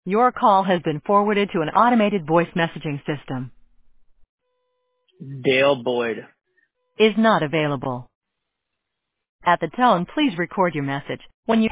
Your call has been forwarded to an automated voice messaging system. Dale Boyd. Is not available. At the tone, please record your message. When you